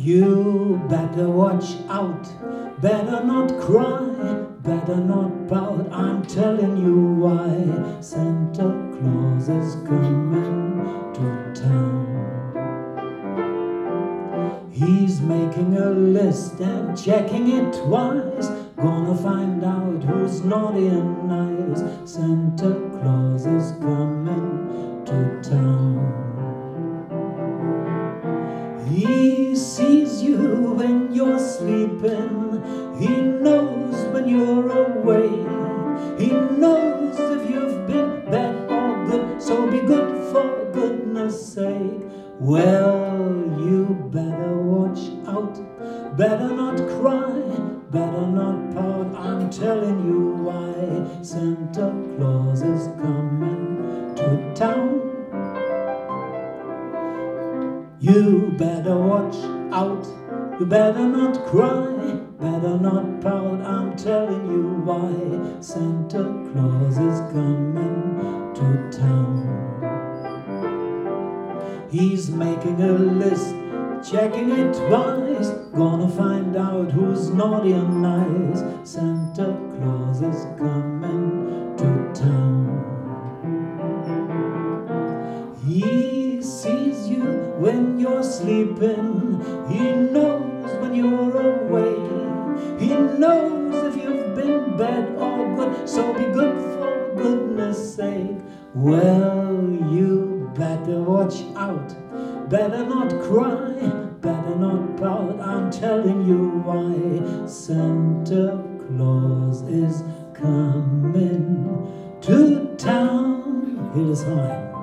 You better watch out, better not cry, better not pout. I'm telling you why. Santa Claus is coming to town. He's making a list and checking it twice, gonna find out who's naughty and nice. Santa Claus is coming to town. He sees you when you're sleeping, he knows when you're awake, he knows if you've been bad or good, so be good for goodness sake. Well, you better watch out, better not cry, better not pout. I'm telling you why. Santa Claus is coming to town. You better watch out, you better not cry, better not pout. I'm telling you why. Santa Claus is coming to town. He's making a list, checking it twice, gonna find out who's naughty and nice. Santa Claus is coming to town. He sees you when you're sleeping, he knows when you're awake, he knows if you've been bad or good, so be good for goodness sake. Well, you better watch out, better not cry, better not pout. I'm telling you why. Santa Claus is coming to town. It is high.